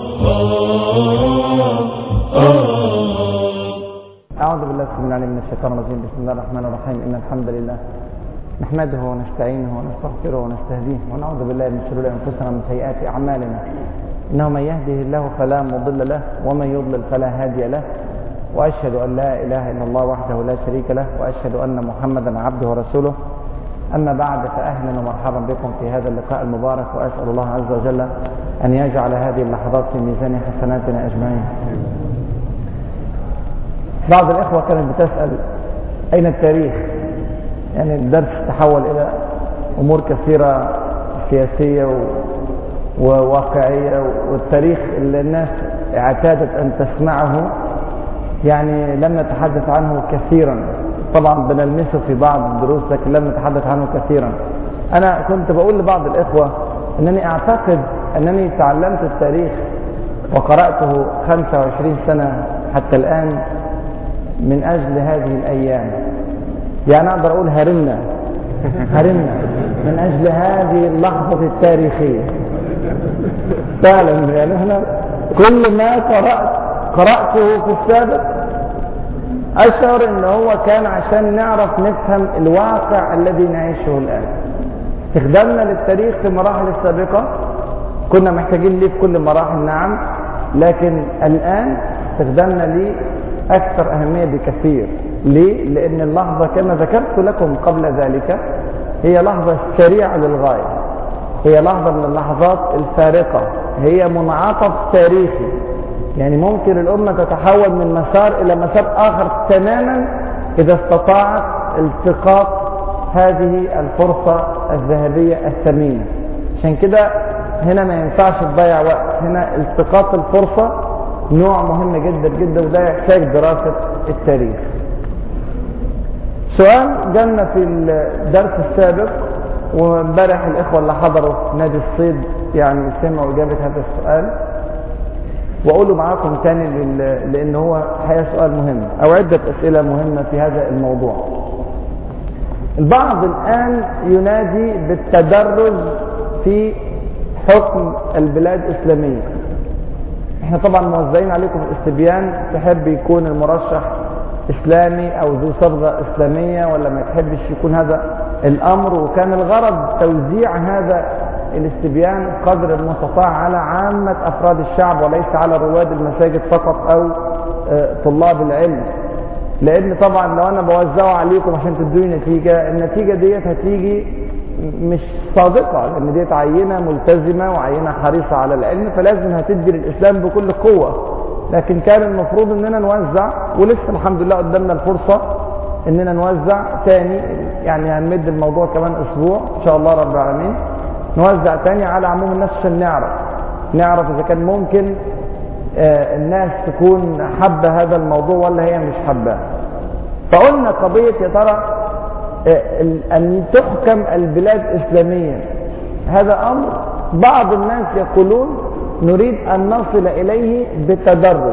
أعوذ بالله السميع العليم من الشيطان الرجيم. بسم الله الرحمن الرحيم. إن الحمد لله نحمده ونستعينه ونستغفره ونستهديه ونعوذ بالله من شرور أنفسنا ومن سيئات أعمالنا. إنه من يهده الله فلا مضل له ومن يضلل فلا هادي له، وأشهد أن لا إله إلا الله وحده لا شريك له، وأشهد أن محمدا عبده ورسوله. أما بعد، فأهلا ومرحبا بكم في هذا اللقاء المبارك، وأسأل الله عز وجل أن يجعل هذه اللحظات في ميزان حسناتنا أجمعين. بعض الإخوة كانت بتسأل أين التاريخ؟ يعني الدرس تحول إلى أمور كثيرة سياسية وواقعية، والتاريخ اللي الناس اعتادت أن تسمعه يعني لم نتحدث عنه كثيرا. طبعا بنلمسه في بعض الدروس لكن لم نتحدث عنه كثيرا. أنا كنت بقول لبعض الإخوة أنني أعتقد أنني تعلمت التاريخ وقرأته 25 سنة حتى الآن من أجل هذه الأيام. يعني أقدر أقول هرمنا من أجل هذه اللحظة التاريخية فعلا. يعني احنا كل ما قرأته في السابق أشعر أنه هو كان عشان نعرف نفهم الواقع الذي نعيشه الآن. استخدامنا للتاريخ في المراحل السابقة كنا محتاجين ليه في كل مراحل، نعم، لكن الآن استخدامنا ليه أكثر أهمية بكثير. ليه؟ لأن اللحظة كما ذكرت لكم قبل ذلك هي لحظة سريعة للغاية، هي لحظة من اللحظات الفارقة، هي منعطف تاريخي. يعني ممكن الأمة تتحول من مسار إلى مسار آخر تماما إذا استطاعت التقاط هذه الفرصة الذهبية الثمينة. عشان كده هنا ما ينفعش تضيع وقت، هنا التقاط الفرصة نوع مهم جدا جدا، وده يحتاج دراسة التاريخ. سؤال جالنا في الدرس السابق، وامبارح الإخوة اللي حضروا في نادي الصيد يعني سمعوا إجابة هذا السؤال، وأقوله معاكم تاني لأن هو حقيقة سؤال مهم أو عدة أسئلة مهمة في هذا الموضوع. البعض الآن ينادي بالتدرج في حكم البلاد الإسلامية. احنا طبعا موزعين عليكم الاستبيان، تحب يكون المرشح إسلامي أو ذو صبغة إسلامية ولا ما تحبش يكون هذا الأمر، وكان الغرض توزيع هذا الاستبيان قدر المستطاع على عامة أفراد الشعب وليس على رواد المساجد فقط أو طلاب العلم. لأن طبعا لو أنا بوزعه عليكم عشان تدوني نتيجة، النتيجة ديت هتيجي مش صادقة، لأن ديت عينة ملتزمة وعينة حريصة على العلم، فلازم هتدي للإسلام بكل قوة. لكن كان المفروض أننا نوزع، ولسه الحمد لله قدامنا الفرصة أننا نوزع تاني، يعني هنمد الموضوع كمان أسبوع إن شاء الله رب العالمين، نوزع تاني على عموم الناس عشان نعرف إذا كان ممكن الناس تكون حابة هذا الموضوع ولا هي مش حابة. فقلنا قضية يا ترى أن تحكم البلاد إسلاميا، هذا أمر بعض الناس يقولون نريد أن نصل إليه بالتدرج،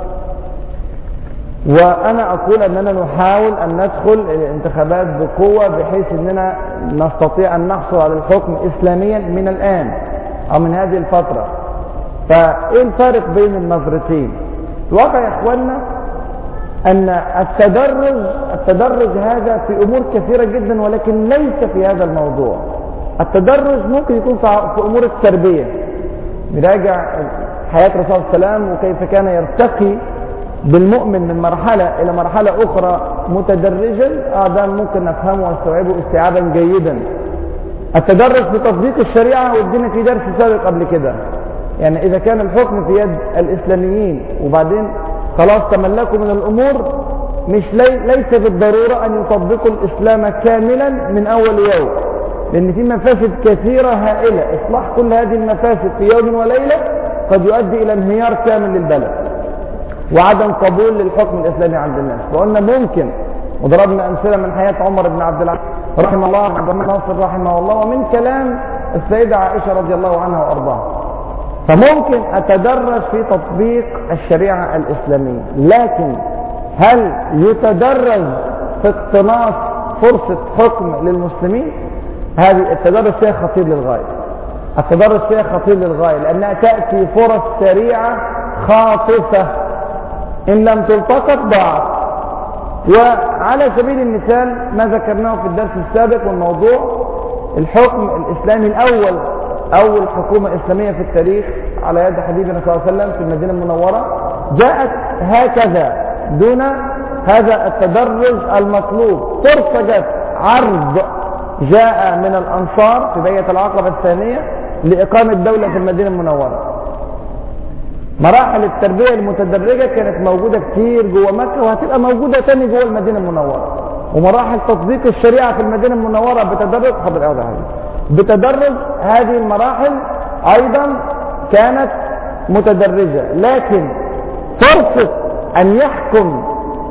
وأنا أقول أننا نحاول أن ندخل الانتخابات بقوة بحيث أننا نستطيع أن نحصل على الحكم إسلاميا من الآن أو من هذه الفترة. فإيه الفارق بين النظرتين؟ الواقع يا إخواننا أن التدرج هذا في أمور كثيرة جدا، ولكن ليس في هذا الموضوع. التدرج ممكن يكون في أمور التربية، نراجع حياة رسول الله صلى الله عليه وسلم وكيف كان يرتقي بالمؤمن من مرحلة إلى مرحلة أخرى متدرجا، ده ممكن نفهمه واستوعبه استيعابا جيدا. التدرج في تطبيق الشريعة والدين في درس سابق قبل كده، يعني إذا كان الحكم في يد الإسلاميين وبعدين خلاص تملكوا من الأمور، ليس بالضرورة أن يطبقوا الإسلام كاملا من أول يوم، لأن في مفاسد كثيرة هائلة. إصلاح كل هذه المفاسد في يوم وليلة قد يؤدي إلى انهيار كامل للبلد وعدم قبول للحكم الإسلامي عند الناس. وقلنا ممكن، وضربنا أمثلة من حياة عمر بن عبد العزيز رحمه الله، عبد الرحمن ناصر رحمه الله، ومن كلام السيدة عائشة رضي الله عنها وأرضاها. فممكن أتدرج في تطبيق الشريعة الإسلامية، لكن هل يتدرج في اقتناص فرصة حكم للمسلمين؟ هذه التدرج فيها خطير للغاية. التدرج فيها خطير للغاية، لأنها تأتي فرص سريعة خاطفة إن لم تلتقط ضاعت. وعلى سبيل المثال ما ذكرناه في الدرس السابق، والموضوع الحكم الإسلامي الأول، أول حكومة إسلامية في التاريخ على يد حبيبنا صلى الله عليه وسلم في المدينة المنورة، جاءت هكذا دون هذا التدرج المطلوب. فرصة جت، عرض جاء من الأنصار في بيعة العقبة الثانية لإقامة دولة في المدينة المنورة. مراحل التربية المتدرجة كانت موجودة كتير جوه مكة، وهتبقى موجودة تاني جوه المدينة المنورة. ومراحل تطبيق الشريعة في المدينة المنورة بتدرج بتدرج هذه المراحل أيضا كانت متدرجة. لكن فرصة أن يحكم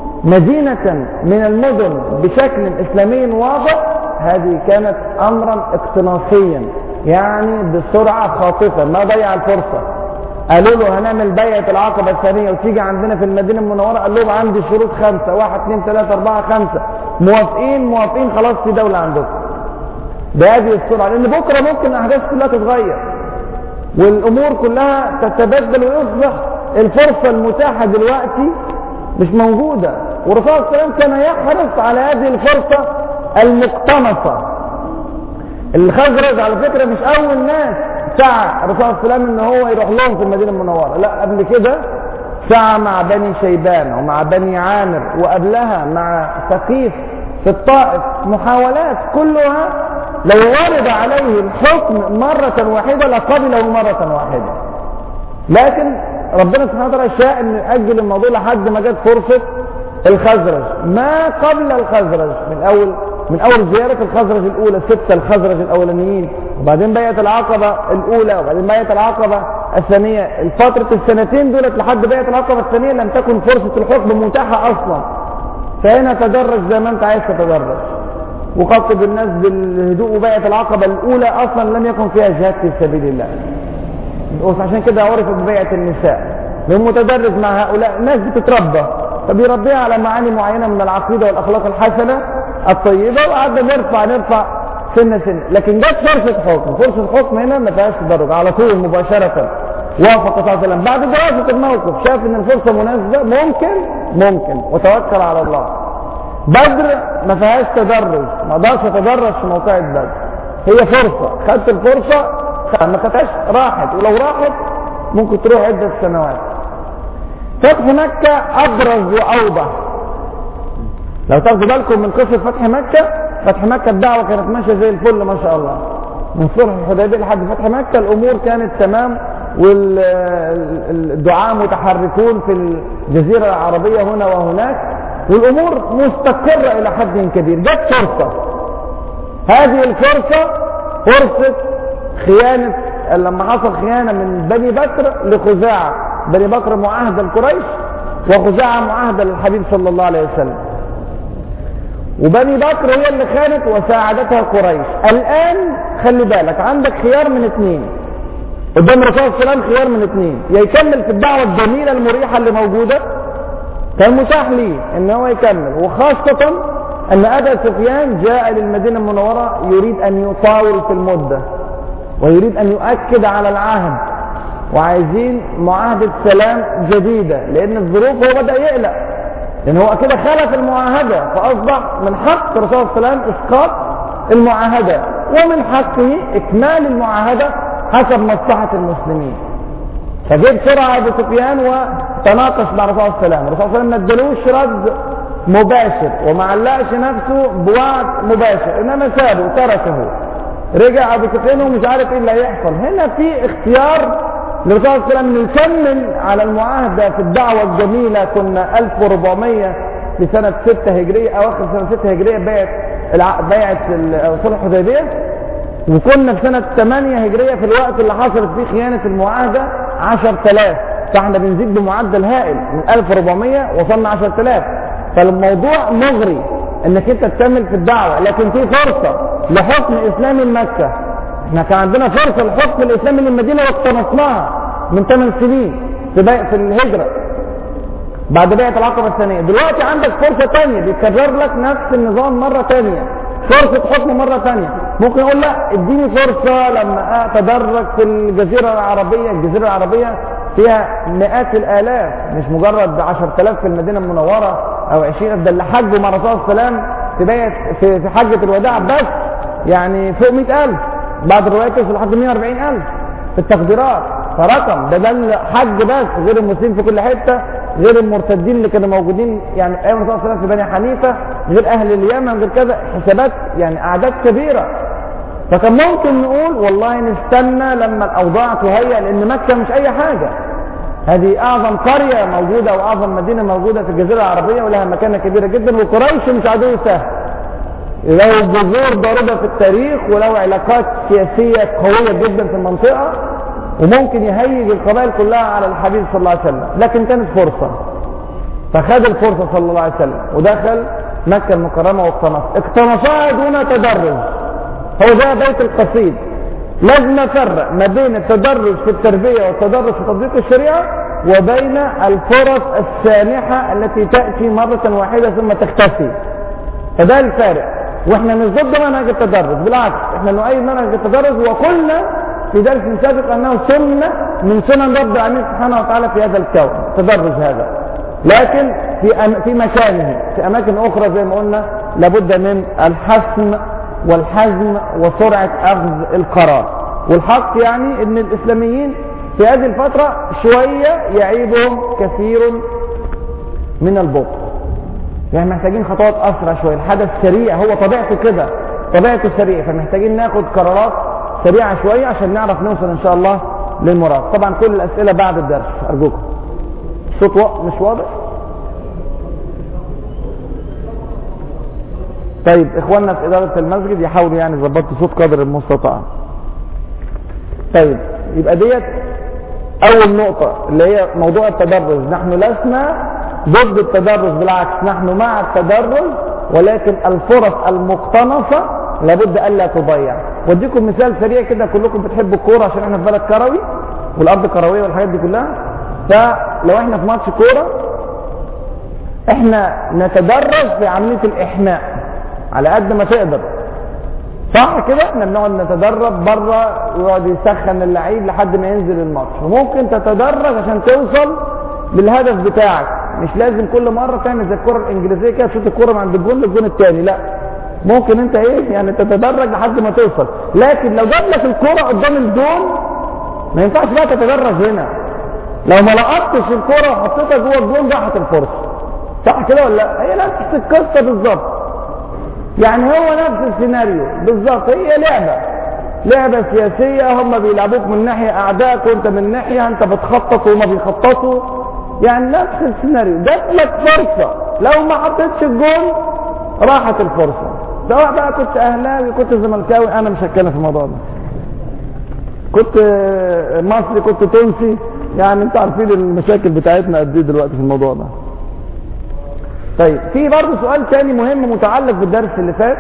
مدينة من المدن بشكل إسلامي واضح، هذه كانت أمرا اقتناصيا، يعني بسرعة خاطفة، ما ضيع الفرصة. قالوا له هنعمل بيعة العقبة الثانية وتيجي عندنا في المدينة المنورة، قال لهم عندي شروط 5، 1 2 3 4 5، موافقين خلاص في دولة عندكم بهذه السرعة. لأن بكرة ممكن الأحداث كلها تتغير والأمور كلها تتبدل، ويصبح الفرصة المتاحة دلوقتي مش موجودة. والرسول صلى الله عليه وسلم كان يحرص على هذه الفرصة المقتنصة. الخزرج على فكرة مش أول ناس سعى الرسول صلى الله عليه وسلم إن هو يروح لهم في المدينة المنورة، لا، قبل كده سعى مع بني شيبان ومع بني عامر، وقبلها مع ثقيف في الطائف، محاولات كلها لو ورد عليه الحكم مرة واحدة لقبله مرة واحدة. لكن ربنا سبحانه وتعالى شاء أن يأجل الموضوع لحد ما جت فرصة الخزرج. ما قبل الخزرج من أول زيارة الخزرج الأولى 6 الخزرج الأولانيين، وبعدين بيعة العقبة الأولى، وبعدين بيعة العقبة الثانية، الفترة السنتين دولت لحد بيعة العقبة الثانية لم تكن فرصة الحكم متاحة أصلا. فهنا تدرج زي ما أنت عايز تتدرج، وخاطب الناس بالهدوء. وبيعة العقبة الأولى أصلا لم يكن فيها جهاد في سبيل الله، وعشان كده عرفت ببيعة النساء. لأنه متدرج مع هؤلاء ناس بتتربى، فبيربيها على معاني معينة من العقيدة والأخلاق الحسنة الطيبة، وقعدنا نرفع سنة. لكن جت فرصة حكم هنا ما فيهاش تدرج، على طول مباشرة وافق صلى الله عليه وسلم بعد دراسة الموقف، شاف ان الفرصة مناسبة، ممكن وتوكل على الله. بدر ما فيهاش تدرج، ما اقدرش اتدرج في موقعة بدر، هي فرصة، خدت الفرصة ما خدتهاش راحت، ولو راحت ممكن تروح عدة سنوات. فتح مكة أبرز وأوضح. لو تاخدوا بالكم من قصة فتح مكة الدعوة كانت ماشية زي الفل ما شاء الله، من صلح الحديبية لحد فتح مكة الأمور كانت تمام، والدعاة متحركون في الجزيرة العربية هنا وهناك، والأمور مستقرة إلى حد كبير. جت فرصة، هذه الفرصة فرصة خيانة، لما حصل خيانة من بني بكر لخزاعة. بني بكر معاهدة لقريش، وخزاعة معاهدة للحبيب صلى الله عليه وسلم، وبني بكر هي اللي خانت وساعدتها قريش. الآن خلي بالك، عندك خيار من اثنين قدام الرسول صلى الله عليه وسلم، خيار من اثنين: يا يكمل في الدعوة الجميلة المريحة اللي موجودة، كان متاح ليه ان هو يكمل، وخاصة ان ابا سفيان جاء للمدينة المنورة يريد ان يطاول في المدة، ويريد ان يؤكد على العهد، وعايزين معاهدة سلام جديدة، لان الظروف هو بدأ يقلق، لان هو كده خلف المعاهدة، فاصبح من حق الرسول صلى الله عليه وسلم اسقاط المعاهدة، ومن حقه اكمال المعاهدة حسب مصلحة المسلمين. فجاء بسرعة ابو سفيان وتناقش مع الرسول صلى الله عليه وسلم. الرسول صلى الله عليه وسلم ما ادالوش رد مباشر، وما علقش نفسه بوعد مباشر، انما سابه تركه. رجع ابو سفيان ومش عارف ايه اللي هيحصل. هنا في اختيار للرسول صلى الله عليه وسلم نكمل على المعاهدة في الدعوة الجميلة. كنا 1400 في سنة 6 هجرية، اواخر سنة 6 هجرية بيعة صلح الحديبية، وكنا في سنة 8 هجرية في الوقت اللي حصلت فيه خيانة المعاهدة 10,000. فاحنا بنزيد بمعدل هائل، من 1400 وصلنا 10,000. فالموضوع مغري انك انت تكمل في الدعوة، لكن في فرصة لحكم اسلامي لمكة. احنا كان عندنا فرصة لحكم الاسلامي للمدينة واقتنصناها من 8 سنين في الهجرة بعد بيعة العقبة الثانية. دلوقتي عندك فرصة تانية، بيتكرر لك نفس النظام مرة تانية، فرصة حكم مرة تانية. ممكن يقول لا اديني فرصة لما اتدرج في الجزيرة العربية. الجزيرة العربية فيها مئات الالاف، مش مجرد 10,000 في المدينة المنورة او 20,000. ده اللي حجوا مع الرسول صلى الله عليه وسلم في حجة الوداع بس يعني فوق 100,000، بعض الروايات توصل لحد 140,000 في التقديرات. فرقم ده الحج بس، غير المسلمين في كل حتة، غير المرتدين اللي كانوا موجودين يعني ايام الرسول صلى الله عليه وسلم في بني حنيفة، غير اهل اليمن، غير كذا، حسابات يعني اعداد كبيرة. فكان ممكن نقول والله نستنى لما الاوضاع تهيأ، لان مكة مش اي حاجة، هذه اعظم قرية موجودة واعظم مدينة موجودة في الجزيرة العربية ولها مكانة كبيرة جدا، وقريش مش عدو سهل، له جذور ضاربة في التاريخ وله علاقات سياسية قوية جدا في المنطقة، وممكن يهيج القبائل كلها على الحبيب صلى الله عليه وسلم. لكن كانت فرصة، فخد الفرصة صلى الله عليه وسلم ودخل مكة المكرمة اقتنصها دون تدرج. هو ده بيت القصيد. لازم نفرق ما بين التدرج في التربية والتدرج في تطبيق الشريعة وبين الفرص السانحة التي تأتي مرة واحدة ثم تختفي. فده الفارق. واحنا مش ضد منهج التدرج، بالعكس احنا نؤيد منهج التدرج، وقلنا في درس سابق انه سنة من سنن رب العالمين سبحانه وتعالى في هذا الكون التدرج هذا، لكن في مكانه. في اماكن اخرى زي ما قلنا لابد من الحسم والحزم وسرعة اخذ القرار. والحق يعني ان الاسلاميين في هذه الفترة شوية يعيبهم كثير من البطء، يعني محتاجين خطوات اسرع شوية. الحدث سريع، هو طبيعته كده، طبيعته سريع، فمحتاجين ناخد قرارات سريعة شوية عشان نعرف نوصل ان شاء الله للمراد. طبعا كل الاسئلة بعد الدرس ارجوكم. الصوت مش واضح؟ طيب اخواننا في ادارة المسجد يحاولوا يعني يظبطوا صوت قدر المستطاع. طيب يبقى ديت اول نقطة اللي هي موضوع التدرج. نحن لسنا ضد التدرج، بالعكس نحن مع التدرج، ولكن الفرص المقتنصة لابد الا تضيع. واديكم مثال سريع كده، كلكم بتحبوا الكوره عشان احنا في بلد كروي والارض كرويه والحاجات دي كلها. فلو احنا في ماتش كوره احنا نتدرج في عمليه الاحماء على قد ما تقدر، صح كده؟ احنا بنقعد نتدرب بره ويقعد يسخن اللعيب لحد ما ينزل الماتش، وممكن تتدرج عشان توصل للهدف بتاعك. مش لازم كل مره تعمل زي الكره الانجليزيه كده تشوط الكوره من عند الجون للجون الثاني، لا، ممكن انت يعني تتدرج لحد ما توصل. لكن لو جاب لك الكوره قدام الجون ما ينفعش بقى تتدرج هنا. لو ما لقطتش الكوره وحطيتها جوه الجون راحت الفرصه، صح كده ولا لا؟ هي نفس القصه بالظبط، يعني هو نفس السيناريو بالظبط. هي لعبه سياسيه، هم بيلعبوك من ناحيه اعدائك وانت من ناحيه، انت بتخطط وهم بيخططوا، يعني نفس السيناريو. جات لك فرصه، لو ما حطيتش الجون راحت الفرصه. سواء بقى كنت اهلاوي كنت زملكاوي، انا مش هتكلم في الموضوع ده، كنت مصري كنت تونسي، يعني انتوا عارفين المشاكل بتاعتنا قد ايه دلوقتي في الموضوع ده. طيب في برضه سؤال تاني مهم متعلق بالدرس اللي فات،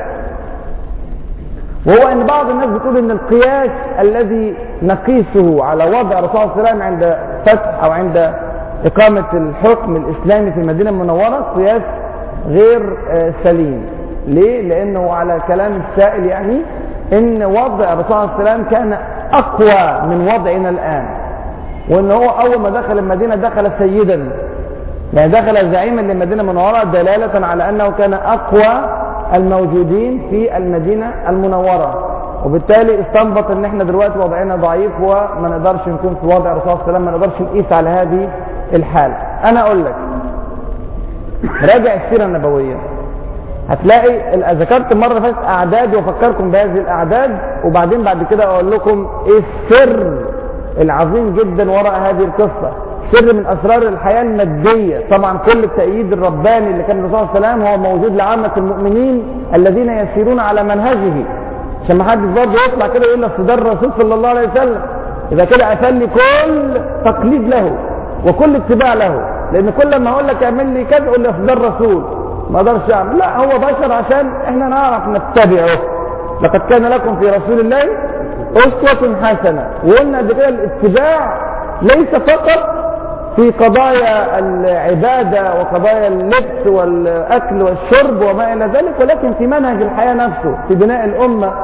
وهو ان بعض الناس بتقول ان القياس الذي نقيسه على وضع الرسول صلى الله عليه وسلم عند فتح او عند اقامة الحكم الاسلامي في المدينة المنورة قياس غير سليم. ليه؟ لانه على كلام السائل يعني ان وضع الرسول صلى الله عليه وسلم كان اقوى من وضعنا الان، وان هو اول ما دخل المدينة دخل سيدا، يعني دخل زعيما للمدينة المنورة، دلالة على انه كان اقوى الموجودين في المدينة المنورة. وبالتالي استنبط ان احنا دلوقتي وضعنا ضعيف وما نقدرش نكون في وضع الرسول صلى الله عليه وسلم، ما نقدرش نقيس على هذه الحال. انا اقول لك راجع السيرة النبوية، هتلاقي ذكرت المرة اللي فاتت اعداد وافكركم بهذه الاعداد، وبعدين بعد كده اقول لكم ايه السر العظيم جدا وراء هذه القصة، سر من اسرار الحياة المادية. طبعا كل التأييد الرباني اللي كان الرسول صلى الله عليه وسلم هو موجود لعامة المؤمنين الذين يسيرون على منهجه، عشان ما حدش برضه يطلع كده يقول لك ده الرسول صلى الله عليه وسلم، اذا كده افلي كل تقليد له وكل اتباع له، لان كل ما اقول لك اعمل لي كذا اقول لك ده الرسول ما اقدرش اعمل، لا هو بشر عشان احنا نعرف نتبعه. لقد كان لكم في رسول الله اسوة حسنة. وقلنا قبل كده الاتباع ليس فقط في قضايا العبادة وقضايا اللبس والأكل والشرب وما إلى ذلك، ولكن في منهج الحياة نفسه، في بناء الأمة،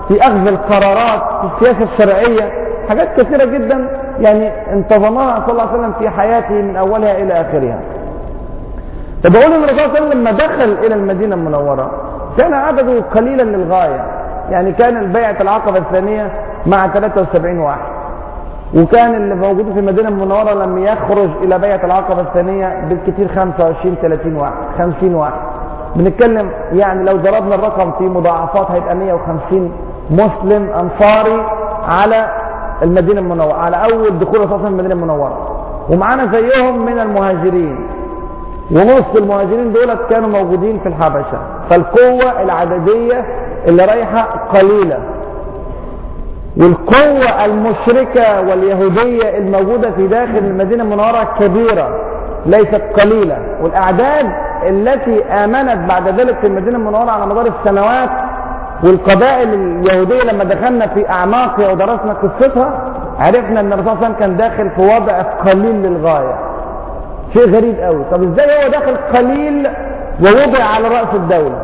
في أخذ القرارات، في السياسة الشرعية، حاجات كثيرة جدا يعني انتظمها صلى الله عليه وسلم في حياته من أولها إلى آخرها. فبقول ان الرسول صلى الله عليه وسلم لما دخل إلى المدينة المنورة كان عدده قليلا للغاية، يعني كان البيعة العقبة الثانية مع 73 واحد، وكان اللي موجود في المدينة المنورة لم يخرج إلى بيعة العقبة الثانية بالكثير 25-30 واحد، 50 واحد. بنتكلم يعني لو ضربنا الرقم في مضاعفات هيبقى 150 مسلم أنصاري على المدينة المنورة، على أول دخول الرسول المدينة المنورة، ومعانا زيهم من المهاجرين، ونص المهاجرين دولت كانوا موجودين في الحبشة. فالقوة العددية اللي رايحة قليلة، والقوة المشركة واليهودية الموجودة في داخل المدينة المنورة كبيرة ليست قليلة. والأعداد التي آمنت بعد ذلك في المدينة المنورة على مدار السنوات، والقبائل اليهودية لما دخلنا في أعماقها ودرسنا قصتها عرفنا أن الرسول صلى الله عليه وسلم كان داخل في وضع قليل للغاية. شيء غريب قوي. طب ازاي هو داخل قليل ووضع على رأس الدولة؟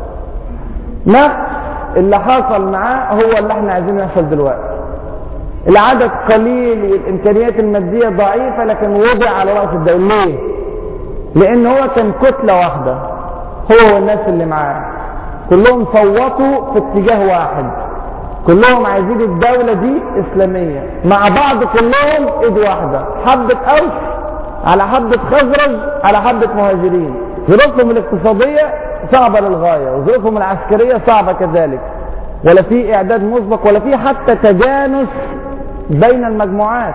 نفس اللي حصل معاه هو اللي احنا عايزين يحصل دلوقتي. العدد قليل والامكانيات المادية ضعيفة، لكن وضع على رأس الدولة. ليه؟ لان هو كان كتلة واحدة، هو والناس اللي معاه كلهم صوتوا في اتجاه واحد، كلهم عايزين الدولة دي اسلامية مع بعض، كلهم ايد واحدة، حبة اوس على حبة خزرج على حبة مهاجرين. ظروفهم الاقتصادية صعبة للغاية، وظروفهم العسكرية صعبة كذلك، ولا في اعداد مسبق، ولا في حتى تجانس بين المجموعات.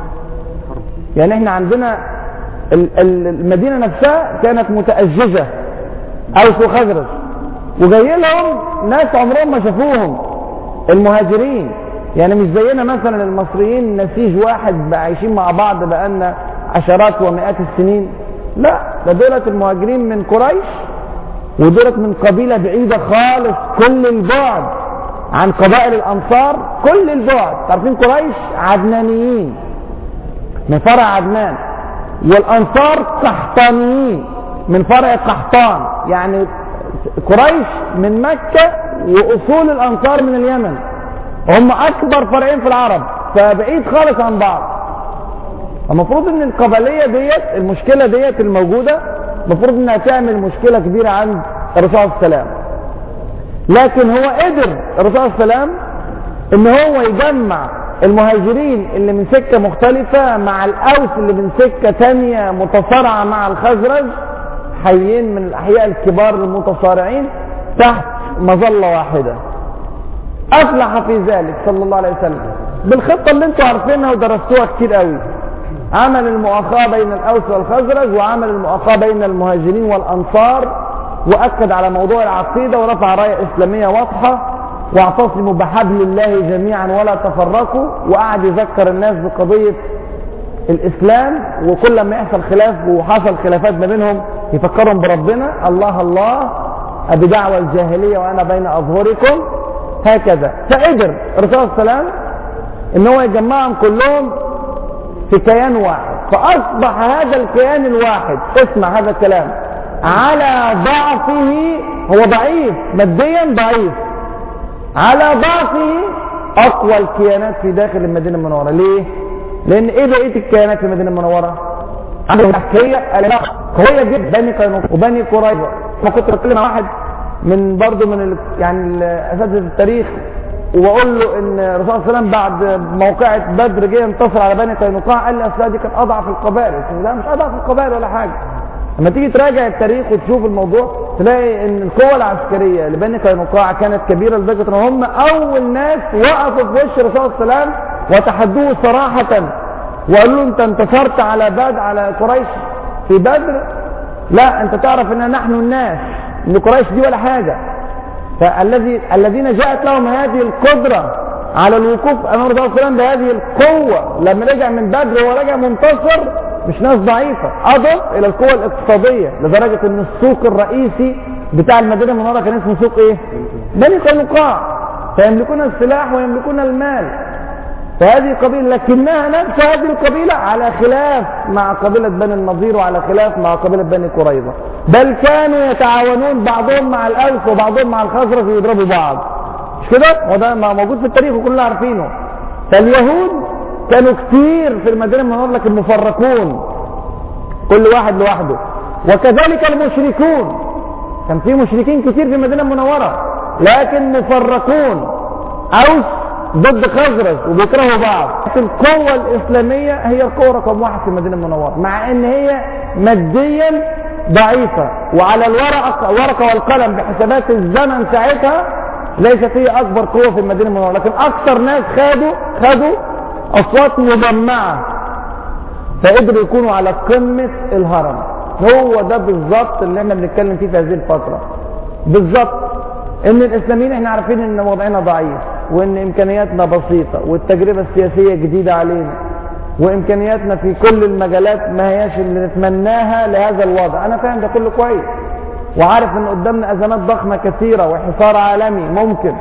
يعني احنا عندنا المدينة نفسها كانت متأججة اوس وخزرج، وجاي لهم ناس عمرهم ما شافوهم المهاجرين. يعني مش زينا مثلا المصريين نسيج واحد عايشين مع بعض بقالنا عشرات ومئات السنين، لا، ده دولت المهاجرين من قريش، ودولت من قبيلة بعيدة خالص كل البعد عن قبائل الأنصار، كل البعد. عارفين قريش عدنانيين من فرع عدنان، والأنصار قحطانيين من فرع قحطان. يعني قريش من مكة وأصول الأنصار من اليمن، هم أكبر فرعين في العرب، فبعيد خالص عن بعض. المفروض ان القبلية ديت، المشكلة ديت الموجودة، المفروض انها تعمل مشكلة كبيرة عند الرسول عليه السلام. لكن هو قدر الرسول عليه السلام ان هو يجمع المهاجرين اللي من سكة مختلفة مع الاوس اللي من سكة تانية متصارعة مع الخزرج، حيين من الاحياء الكبار المتصارعين تحت مظلة واحدة. افلح في ذلك صلى الله عليه وسلم بالخطة اللي انتوا عارفينها ودرستوها كتير قوي. عمل المؤاخاة بين الأوس والخزرج، وعمل المؤاخاة بين المهاجرين والأنصار، وأكد على موضوع العقيدة، ورفع راية إسلامية واضحة، واعتصموا بحبل الله جميعا ولا تفرقوا، وقعد يذكر الناس بقضية الإسلام. وكل ما يحصل خلاف وحصل خلافات ما بينهم يفكرهم بربنا، الله الله بدعوى الجاهلية وأنا بين أظهركم، هكذا. فقدر الرسول صلى الله عليه وسلم إن هو يجمعهم كلهم في كيان واحد، فأصبح هذا الكيان الواحد، اسمع هذا الكلام، على ضعفه، هو ضعيف ماديا، ضعيف على ضعفه، أقوى الكيانات في داخل المدينة المنورة. ليه؟ لأن إيه بقية الكيانات في المدينة المنورة؟ عندهم تحكية قوية جدا، بني قينقاع وبني قريظة. أنا كنت بتكلم مع واحد من برضه من يعني أساتذة التاريخ، وبقول له ان الرسول صلى الله عليه وسلم بعد موقعة بدر جه انتصر على بني قينقاع، قال لي اصل دي كانت اضعف القبائل. لا، مش اضعف القبائل ولا حاجه. لما تيجي تراجع التاريخ وتشوف الموضوع تلاقي ان القوه العسكريه لبني قينقاع كانت كبيره لدرجه ان هم اول ناس وقفوا في وش الرسول صلى الله عليه وسلم وتحدوه صراحه، وقالوا له انت انتصرت على على قريش في بدر؟ لا، انت تعرف ان نحن الناس، ان قريش دي ولا حاجه. الذين جاءت لهم هذه القدرة على الوقوف أمام الرسول صلى الله عليه وسلم بهذه القوة لما رجع من بدر وهو رجع منتصر، مش ناس ضعيفة. أضف إلى القوة الاقتصادية لدرجة أن السوق الرئيسي بتاع المدينة المنورة كان اسمه سوق إيه؟ بني قينقاع. فيملكون السلاح ويملكون المال. فهذه قبيلة، لكنها نفس هذه القبيلة على خلاف مع قبيلة بني النضير، وعلى خلاف مع قبيلة بني قريظة، بل كانوا يتعاونون بعضهم مع الأوس وبعضهم مع الخزرج ويضربوا بعض. مش كده؟ وده موجود في التاريخ وكلنا عارفينه. فاليهود كانوا كتير في المدينة المنورة لكن مفرقون، كل واحد لوحده. وكذلك المشركون، كان في مشركين كتير في المدينة المنورة لكن مفرقون، أوس ضد خزرج وبيكرهوا بعض. القوة الإسلامية هي القوة رقم 1 في المدينة المنورة، مع إن هي ماديا ضعيفة، وعلى الورقة والقلم بحسابات الزمن ساعتها ليست هي أكبر قوة في المدينة المنورة، لكن أكثر ناس خدوا أصوات مجمعة فقدروا يكونوا على قمة الهرم. هو ده بالظبط اللي احنا بنتكلم فيه في هذه الفترة بالظبط، ان الاسلاميين احنا عارفين ان وضعنا ضعيف وان امكانياتنا بسيطة والتجربة السياسية جديدة علينا وامكانياتنا في كل المجالات ما هياش اللي نتمناها لهذا الوضع. انا فاهم ده كله كويس وعارف ان قدامنا ازمات ضخمة كثيرة وحصار عالمي ممكن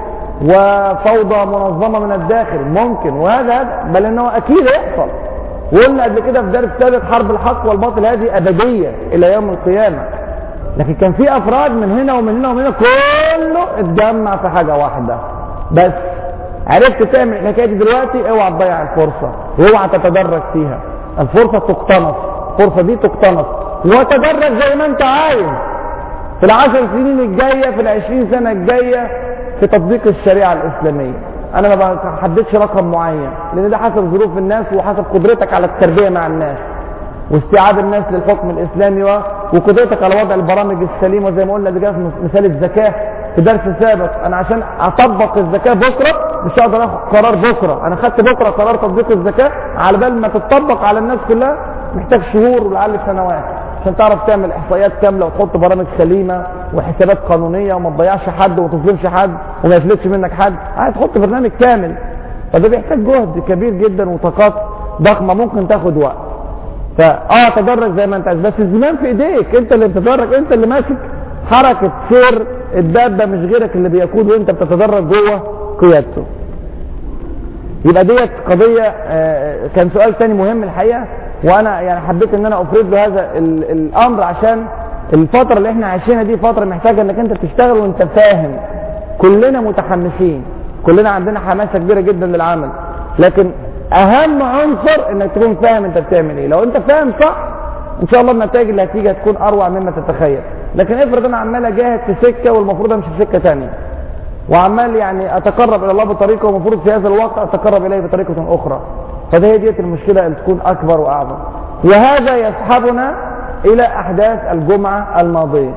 وفوضى منظمة من الداخل ممكن، وهذا بل انه اكيد يحصل. وقلنا قبل كده في درس ثالث حرب الحق والباطل هذه ابدية الى يوم القيامة، لكن كان في افراد من هنا ومن هنا ومن هنا كله اتجمع في حاجة واحدة بس. عرفت تعمل الحكاية دي دلوقتي، اوعى تضيع الفرصة واوعى تتدرج فيها. الفرصة تقتنص، الفرصة دي تقتنص وتدرج زي ما انت عايز في 10 سنين الجاية، في 20 سنة الجاية في تطبيق الشريعة الإسلامية. أنا ما بحددش رقم معين لأن ده حسب ظروف الناس وحسب قدرتك على التربية مع الناس واستيعاب الناس للحكم الإسلامي وقدرتك على وضع البرامج السليمة. زي ما قلنا ده مثال الزكاة في درس سابق، أنا عشان أطبق الزكاة بكرة مش هقدر آخد قرار بكرة، أنا خدت بكرة قرار تطبيق الزكاة على بال ما تطبق على الناس كلها محتاج شهور ولعل سنوات عشان تعرف تعمل احصائيات كامله وتحط برامج سليمه وحسابات قانونيه وما تضيعش حد وما تظلمش حد وما يفلتش منك حد. عايز تحط برنامج كامل، فده بيحتاج جهد كبير جدا وطاقات ضخمه ممكن تاخد وقت. تدرج زي ما انت عايز، بس الزمام في ايديك، انت اللي بتتدرج، انت اللي ماسك حركه سير الدابه مش غيرك اللي بيقود وانت بتتدرج جوه قيادته. يبقى ديت قضيه. كان سؤال تاني مهم الحقيقه، وانا يعني حبيت ان انا افرد له هذا الامر عشان الفتره اللي احنا عايشينها دي فتره محتاجه انك انت تشتغل وانت فاهم. كلنا متحمسين، كلنا عندنا حماسه كبيره جدا للعمل، لكن اهم عنصر انك تكون فاهم انت بتعمل ايه. لو انت فاهم صح ان شاء الله النتائج اللي هتيجي هتكون اروع مما تتخيل. لكن افرض انا عمال اجاهد في سكه والمفروض امشي في سكه ثانيه، وعمال يعني اتقرب الى الله بطريقه ومفروض في هذا الوقت اتقرب اليه بطريقه اخرى، فده هي ديت المشكله اللي تكون اكبر واعظم. وهذا يسحبنا الى احداث الجمعه الماضيه.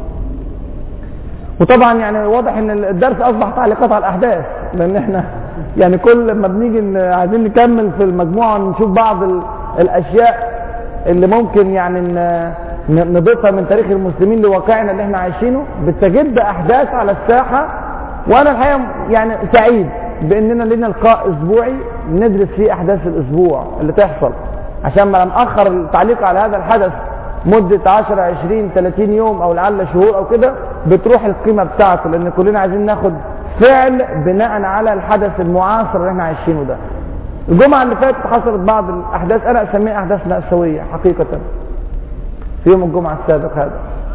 وطبعا يعني واضح ان الدرس اصبح تعليقات على الاحداث، لان احنا يعني كل ما بنيجي عايزين نكمل في المجموعه نشوف بعض الاشياء اللي ممكن يعني نضيفها من تاريخ المسلمين لواقعنا اللي احنا عايشينه، بتجد احداث على الساحه. وانا الحقيقه يعني سعيد باننا لنا لقاء اسبوعي ندرس فيه احداث الاسبوع اللي تحصل، عشان ما ناخر التعليق على هذا الحدث مده 10 20 30 يوم او لعل شهور او كده بتروح القيمه بتاعته، لان كلنا عايزين ناخد فعل بناء على الحدث المعاصر اللي احنا عايشينه ده. الجمعه اللي فاتت حصلت بعض الاحداث انا اسميها احداث مأساويه حقيقه في يوم الجمعه السابق هذا.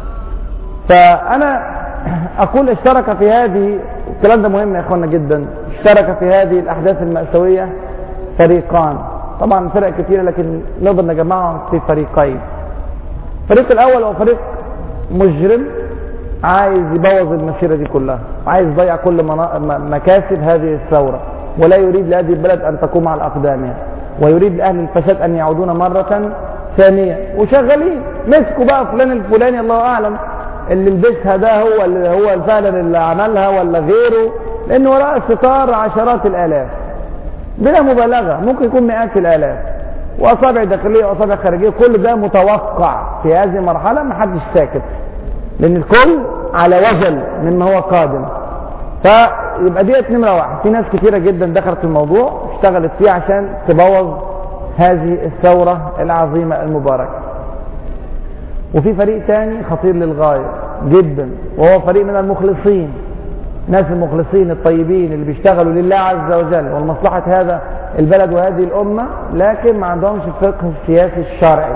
فانا اقول اشترك في هذه، الكلام ده مهم يا اخوانا جدا، اشترك في هذه الاحداث المأساويه فريقان، طبعا فرق كثيره لكن نقدر نجمعهم في فريقين. الفريق الاول هو فريق مجرم عايز يبوظ المسيره دي كلها، وعايز يضيع كل مكاسب هذه الثوره، ولا يريد لهذه البلد ان تقوم على اقدامها، ويريد لاهل الفساد ان يعودون مره ثانيه. وشغالين مسكوا بقى فلان الفلاني الله اعلم اللي لبسها ده هو فعلا اللي عملها ولا غيره، لان وراء الستار عشرات الالاف بلا مبالغه، ممكن يكون مئات الالاف، واصابع داخليه واصابع خارجيه. كل ده متوقع في هذه المرحله، ما حدش ساكت لان الكل على وجل مما هو قادم. فيبقى ديت نمره واحد. في ناس كثيره جدا دخلت في الموضوع اشتغلت فيه عشان تبوظ هذه الثوره العظيمه المباركه. وفي فريق ثاني خطير للغايه جدا، وهو فريق من المخلصين، ناس المخلصين الطيبين اللي بيشتغلوا لله عز وجل ولمصلحه هذا البلد وهذه الامه، لكن ما عندهمش الفقه السياسي الشرعي.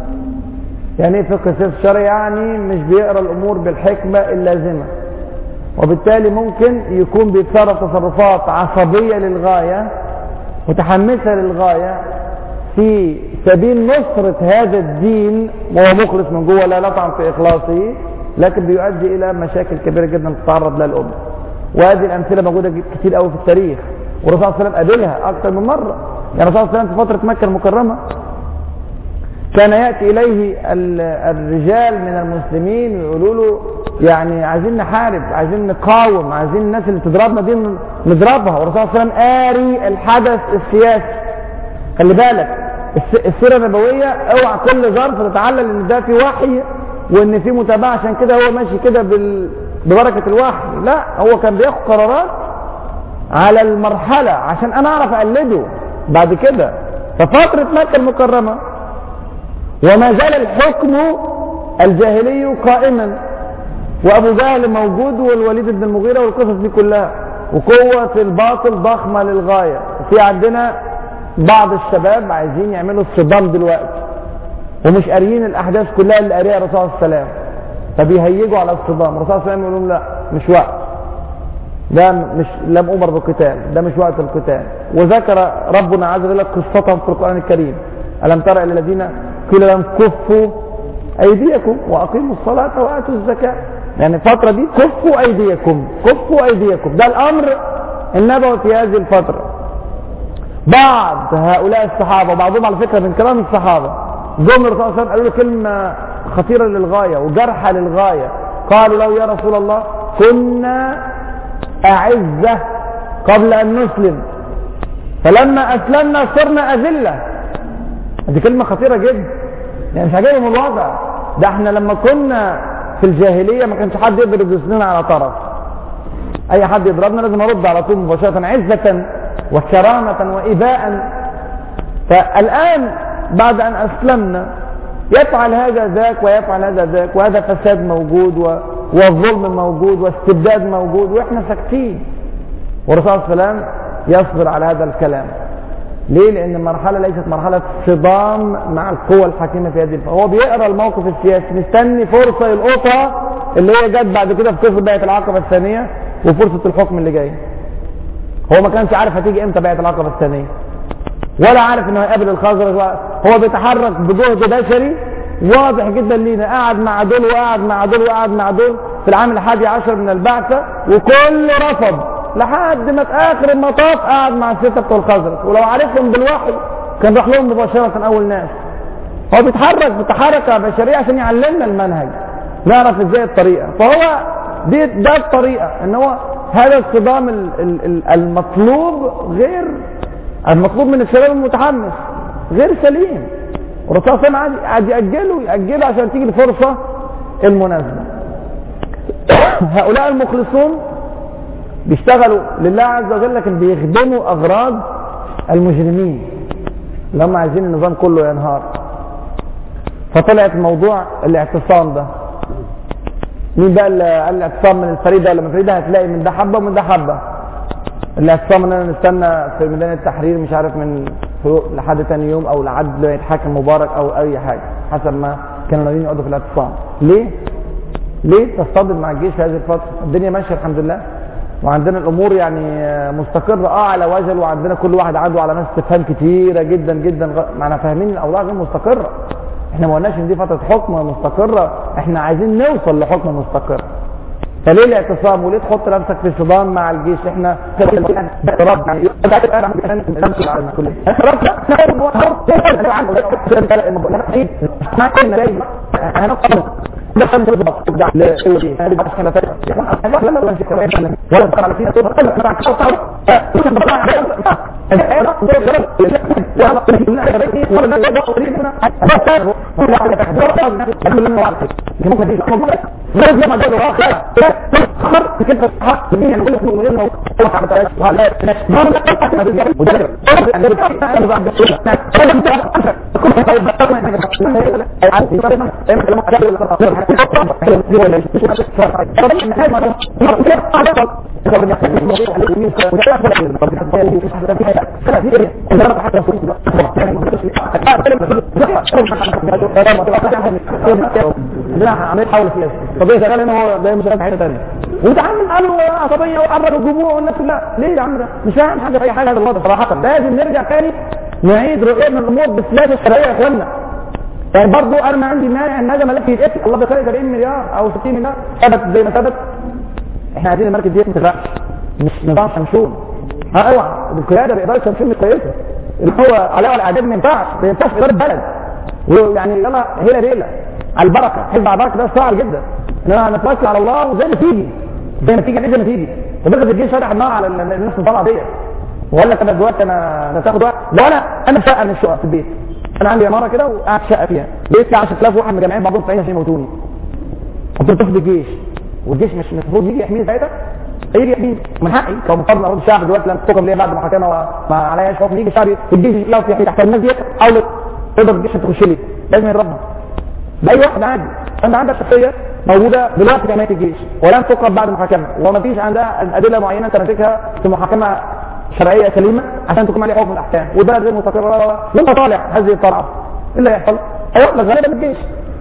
يعني ايه فقه السياسي الشرعي؟ يعني مش بيقرا الامور بالحكمه اللازمه، وبالتالي ممكن يكون بيتصرف تصرفات عصبية للغاية متحمسة للغاية في سبيل نصرة هذا الدين، وهو مخلص من جوه لا نطعن في إخلاصه، لكن بيؤدي إلى مشاكل كبيرة جدا تتعرض لها الأمة. وهذه الأمثلة موجودة كتير قوي في التاريخ، والرسول صلى الله عليه وسلم قابلها أكثر من مرة. يعني الرسول صلى الله عليه وسلم في فترة مكة المكرمة كان يأتي إليه الرجال من المسلمين ويقولوا له يعني عايزين نحارب، عايزين نقاوم، عايزين الناس اللي تضربنا دي نضربها. والرسول صلى الله عليه وسلم قاري الحدث السياسي. خلي بالك السيرة النبوية اوعى كل ظرف تتعلل ان ده في وحي وان في متابعة عشان كده هو ماشي كده ببركة الوحي. لا، هو كان بياخد قرارات على المرحلة عشان انا اعرف اقلده بعد كده. ففترة مكة المكرمة وما زال الحكم الجاهلي قائما، وابو جهل موجود والوليد بن المغيرة والقصص دي كلها، وقوة الباطل ضخمة للغاية. وفي عندنا بعض الشباب عايزين يعملوا الصدام دلوقتي ومش قاريين الاحداث كلها اللي قاريها الرسول صلى الله عليه وسلم، فبيهيجوا على الصدام. الرسول صلى الله عليه وسلم يقول لهم لا مش وقت، ده مش لم امر بالقتال، ده مش وقت القتال. وذكر ربنا عز وجل قصتهم في القرآن الكريم: ألم تر إلى الذين قيل لهم كفوا أيديكم وأقيموا الصلاة وآتوا الزكاة. يعني الفترة دي كفوا أيديكم، كفوا أيديكم، ده الأمر النبوي في هذه الفترة. بعض هؤلاء الصحابة، بعضهم على فكرة من كلام الصحابة، جم الرسول صلى الله عليه وسلم قالوا له كلمة خطيرة للغاية وجرحة للغاية. قالوا له يا رسول الله كنا أعزة قبل أن نسلم، فلما أسلمنا صرنا أذلة. دي كلمة خطيرة جدا، يعني مش عاجبهم الوضع ده. احنا لما كنا في الجاهلية ما كانش حد يقدر يدوسنا على طرف، أي حد يضربنا لازم أرد على طول مباشرة، عزة وكرامة وإباء. فالآن بعد أن أسلمنا يفعل هذا ذاك ويفعل هذا ذاك، وهذا فساد موجود والظلم موجود واستبداد موجود وإحنا ساكتين. والرسول صلى الله عليه وسلم يصبر على هذا الكلام. ليه؟ لأن المرحلة ليست مرحلة صدام مع القوى الحاكمة في هذه الفترة. هو بيقرأ الموقف السياسي، مستني فرصة يلقطها اللي هي جت بعد كده في قصة بيعة العقبة الثانية وفرصة الحكم اللي جاي. هو ما كانش عارف هتيجي امتى بيعة العقبة الثانية، ولا عارف انه هيقابل الخزرج. هو بيتحرك بجهد بشري واضح جدا لينا، قاعد مع دول وقاعد مع دول وقاعد مع دول في العام 11 من البعثة، وكل رفض لحد ما في اخر المطاف قاعد مع الستة بتوع الخزرج، ولو عارفهم بالوحي كان راح لهم مباشرة اول ناس. هو بيتحرك بتحركة بشرية عشان يعلمنا المنهج، نعرف ازاي الطريقة. فهو ده الطريقة، ان هو هذا الصدام المطلوب غير المطلوب من الشباب المتحمس، غير سليم. والرسول صلى الله عليه وسلم قاعد يأجله عشان تيجي الفرصة المناسبة. هؤلاء المخلصون بيشتغلوا لله عز وجل، لكن بيخدموا أغراض المجرمين اللي هم عايزين النظام كله ينهار. فطلعت موضوع الاعتصام ده. مين بقى اللي قال الاعتصام من الفريق ده ولا من الفريق ده؟ هتلاقي من ده حبة ومن ده حبة. الاعتصام اننا نستنى في ميدان التحرير مش عارف من لحد تاني يوم او لحد يتحاكم مبارك او اي حاجة، حسب ما كانوا ناويين يقعدوا في الاعتصام. ليه تصطدم مع الجيش في هذه الفترة؟ الدنيا ماشية الحمد لله، وعندنا الامور يعني مستقرة على وجل، وعندنا كل واحد عنده علامات استفهام كتيرة جدا جدا، معنا فاهمين الاوضاع غير مستقرة. احنا ما قلناش ان دي فترة حكم مستقرة، احنا عايزين نوصل لحكم مستقر. فليه الاعتصام؟ وليه تحط نفسك في صدام مع الجيش؟ احنا عندنا عمليه حول سياسي، قضيه شغاله هنا هو ده مش في حته ثانيه، وتعامل قالوا عصبيه وحركوا الجموع والناس كلها. ليه يا عم ده؟ مش فاهم حاجه في اي حاجه. هذا الوضع صراحه لازم نرجع ثاني نعيد رؤيتنا للامور بالسياسه الشرعيه يا اخوانا. يعني برضه انا ما عندي مانع ان هذا ملف يتقفل، الله بخير 70 مليار او 60 مليار ثبت زي ما ثبت. احنا عايزين المركز دي ما تغرقش، مش نظام شمشون. اوعى القياده باداره شمشون مش كويسه، اللي هو علاء الاعداد ما ينفعش اداره بلد. ويعني يلا هيلا ليله على البركه، حزب على البركه ده صعب جدا. انما نتوكل على الله وزي ما تيجي زي ما تيجي زي ما تيجي. وبرضه الجيش فتح النار على الناس الطلعه ديت، وقال لك انا دلوقتي انا تاخد وقت. لو انا في شقه من الشقق في البيت، انا عندي عماره كده وقاعد في شقه فيها، بيت فيها 10000 واحد مجمعين بعضهم في عشان يموتوني. قلت تاخد الجيش، والجيش مش المفروض يجي يحميني ساعتها؟ يجي يحميني من حقي كمقابله ارض الشعب. دلوقتي لما تحكم ليه بعد المحاكمه وما عليا شرف يجي الشعب الجيش لو في تحت الناس دي حاولت تقدر الجيش تخش لي، لازم يضربها باي واحد عادي. انت عندك شخصيه موجوده دلوقتي في حمايه الجيش ولن تقرب بعد المحاكمه، وما فيش عندها ادله معينه تمسكها في محاكمه شرعيه سليمه عشان تقوم عليه حكم الاحكام، والبلد غير مستقره، وانت طالع هذه الطلعه ايه اللي هيحصل؟ هيطلق غالبا الجيش.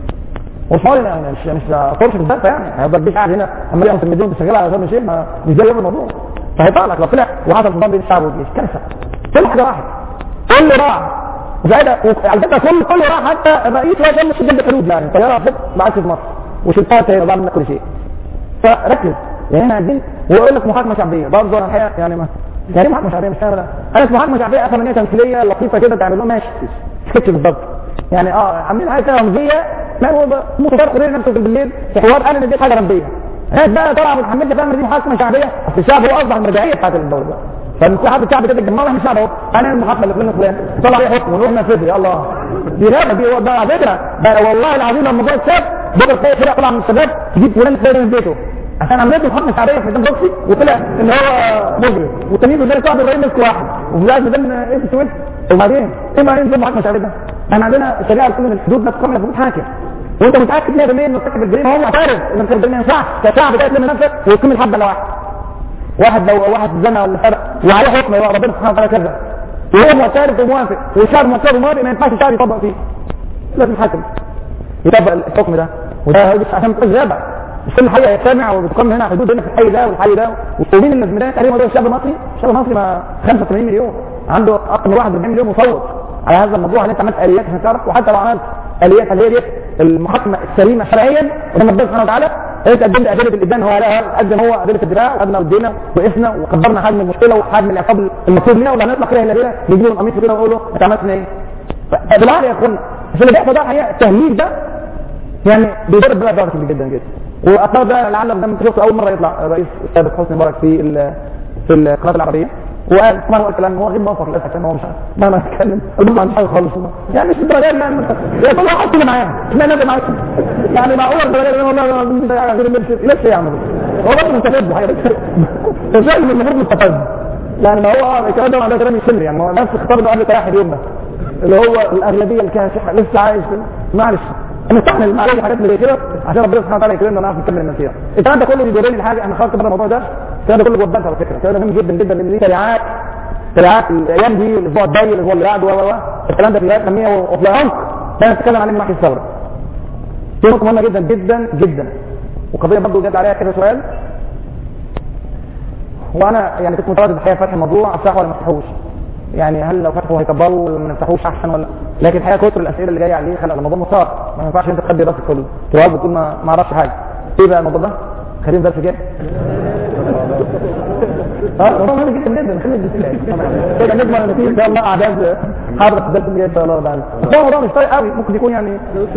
مش فرصه بالذات، يعني هيفضل الجيش قاعد هنا عمال يعمل مليون شغال على شرم الشيخ، مش زي الموضوع. فهيطلع لك لو طلع وحصل نظام بين الشعب والجيش كارثه. كل حاجه راحت، كل راح وزايده. على فكره كله راح، حتى الرئيس هو كان مش جنب الحدود، يعني طياره ما عادش في مصر وشلتها تاني وضع لنا كل شيء. فركز يعني احنا عايزين. ويقول لك محاكمه شعبيه برضه الحقيقه يعني ما يعني محاكمه شعبيه مش فاهم. انا محاكمه شعبيه افهم ان هي تمثيليه لطيفه كده تعمل لهم ماشي سكتش بالضبط، يعني عاملين حاجه كده رمزيه. ما هو متفرق غير نفسه بالليل في حوار قال ان دي حاجه رمزيه. هات بقى طلع محمد فاهم دي محاكمه شعبيه، اصل الشعب هو اصبح المرجعيه بتاعت الدوله. فالمصلحات الشعب كده الجماعه احنا الشعب اهو، انا المحاكمه اللي فلان فلان طلع عليه حكم ونروح ننفذه. يا الله دي غابه دي. ده على فكره ده والله العظيم لما الموضوع اتساب بكره تلاقي فرقه طلع من الشباب تجيب فلان فلان من بيته عشان عمليه محاكمه شعبيه في ميدان بوكسي، وطلع ان هو مجرم، والتانيين بيقول صاحب الرئيس مسك واحد وفي ميدان ايه في السويس. وبعدين ايه ما ينزل محاكمه شعبيه ده؟ احنا عندنا الشريعه بتقول ان الحدود لا تقام الا بحاكم، وانت متاكد 100% انه ارتكب الجريمه. هو معترف ان ارتكب الجريمه. ما ينفعش كشعب ده تلم نفسك وتقيم الحد على واحد لو واحد زنى ولا سرق وعليه حكم يبقى ربنا سبحانه وتعالى كذا، وهو معترف وموافق والشعب معترف وموافق، ما ينفعش الشعب يطبق فيه، لازم الحاكم يطبق الحكم ده. وده عشان ما تبقاش غابه، مش كل حاجه يجتمع وبتقام هنا حدود هنا في الحي ده والحي ده. ومين اللي مدان تقريبا موضوع الشعب المصري؟ الشعب المصري ما 85 مليون، عنده اكثر من 41 مليون مصوت على هذا الموضوع. انت عملت اليات عشان تعرف، وحتى لو عملت اليات اللي هي دي المحاكمه السليمه شرعيا ولما ربنا سبحانه وتعالى انت قدمت ادله الابدان، هو قدم هو ادله الدفاع، قدمنا ودينا وقفنا وقدرنا حجم المشكله وحجم العقاب المطلوب لنا، ولا هنطلع كده هنا نجيب له قميص كده ونقول له انت عملت ايه؟ بالعقل يا اخوانا. بس اللي بيحصل ده الحقيقه التهميش ده يعني بيضرب بلد ضغط جدا جدا. والاثار ده لعل ده انت شفته اول مره يطلع الرئيس السابق حسني مبارك في القناه العربيه، وقال طبعا هو الكلام هو غير موافق للاسف، عشان هو مش ما اتكلم ما عندوش حاجه خالص، يعني مش الدرجات يا طلع حط لي معاهم لا نازل معاكم، يعني معقول الدرجات والله غير لسه يعملوا هو بس مستفز حاجه ازاي من المفروض مستفز، يعني ما هو الكلام ده كلام يسمي، يعني هو نفس الخطاب اللي قبل تلاحد يوم ده اللي هو الاغلبيه الكاسحه لسه عايش. معلش نستحمل المعلومات الحاجات اللي زي كده عشان ربنا سبحانه وتعالى يكرمنا ونعرف نكمل المسيره. الكلام ده كله بيجرني لحاجه احنا خرجت بره الموضوع ده، الكلام ده كله جوه على فكره، الكلام ده مهم جدا جدا لان دي تبعات الايام دي، الاسبوع الجاي الاسبوع اللي بعده الكلام ده في الولايات الامنيه وفي العمق ده نتكلم عليه من ناحيه الثوره. دي نقطه مهمه جدا جدا جدا، وقضيه برضه جت عليها كده سؤال، وانا يعني كنت متردد الحقيقه فتح الموضوع افتحه ولا ما افتحوش، يعني هل لو فتحوا هيكبروا ولا ما نفتحوش احسن ولا، لكن الحقيقه كتر الاسئله اللي جايه عليه خلق الموضوع مثار، ما ينفعش انت تخبي راسك كله تقعد بتقول ما اعرفش حاجه. ايه بقى الموضوع ده؟ خلينا درس جاي والله مهم جدا جدا خلينا كده نجمع نتيجه ان شاء الله اعداد حاضره في الدرس الجاي ان شاء الله تعالى. الموضوع مش طايق قوي، ممكن يكون يعني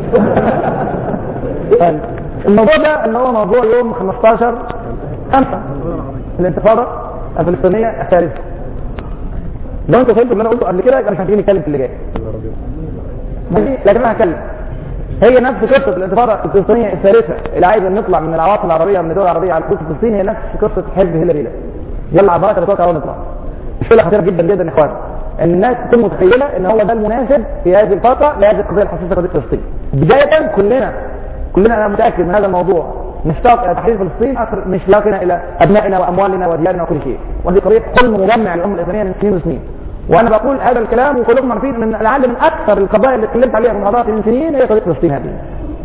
الموضوع ده اللي هو موضوع يوم 15/5 الانتفاضه الفلسطينيه الثالثه. لو انتوا فهمتوا اللي انا قلته قبل كده يبقى مش هنيجي نتكلم في اللي جاي. لكن انا هتكلم. هي نفس قصه الانتفاضه الفلسطينيه الثالثه اللي عايز نطلع من العواصم العربيه من الدول العربيه على القدس الفلسطيني، هي نفس قصه حزب هيلاري ده. يلا على بركه نتوكل على نطلع. مشكله خطيره جدا جدا يا اخوان. الناس تكون متخيله ان هو ده المناسب في هذه الفتره لهذه القضيه الحساسه قضيه فلسطين. بدايه كلنا انا متاكد من هذا الموضوع نشتاق الى تحرير فلسطين اكثر من اشتياقنا الى ابنائنا واموالنا وديارنا وكل شيء، وهذه قضيه حلم مجمع للامه الاسلاميه من سنين وسنين. وانا بقول هذا الكلام وكلكم عارفين ان لعل من اكثر القضايا اللي اتكلمت عليها في محاضرات من سنين هي قضيه فلسطين هذه.